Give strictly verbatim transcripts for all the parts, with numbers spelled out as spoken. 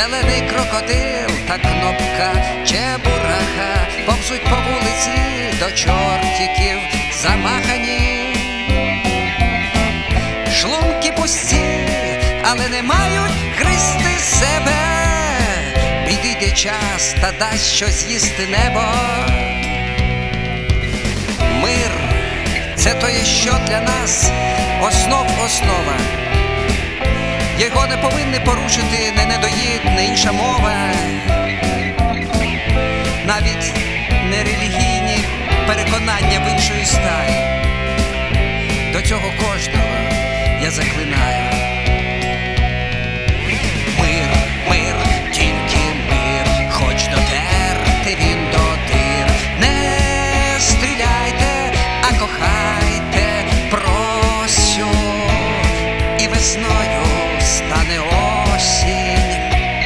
зелений крокодил та кнопка чебураха повзуть по вулиці до чортиків замахані. Шлунки пусті, але не мають гризти себе. Підійде час та дасть щось їсти небо. Мир – це то є, що для нас основ основа. Його не повинні порушити не недоїд, не інша мова. Навіть нерелігійні переконання в іншої стаї. До цього кожного я заклинаю. Мир, мир, тільки мир, хоч дотерти він до дир. Не стріляйте, а кохайте, просю, і весною стане осінь.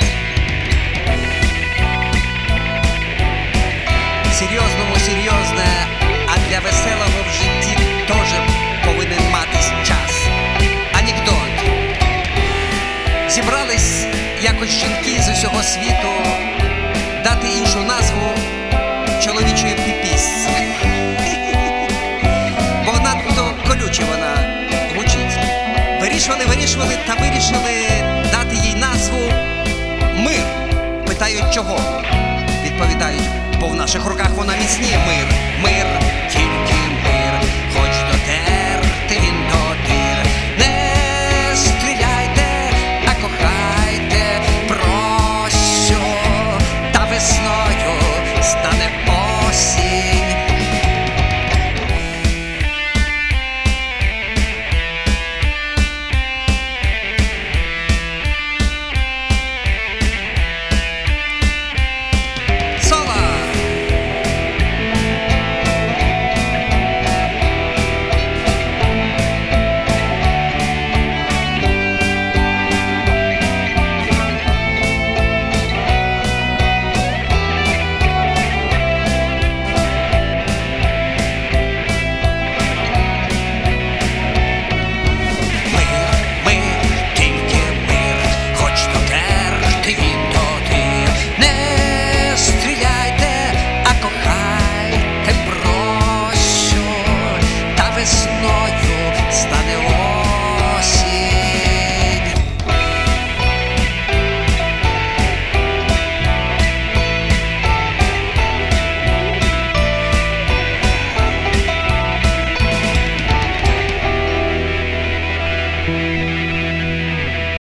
Серйозному серйозне, а для веселого в житті теж повинен матись час. Анекдот. Зібрались якось жінки з усього світу дати іншу назву чоловічої піпісці. Бо надто колюче вона звучить. Вирішували, вирішували та вирішили дати їй назву Мир. Питають, чого? Відповідають, бо в наших руках вона міцніє. Мир, мир, тільки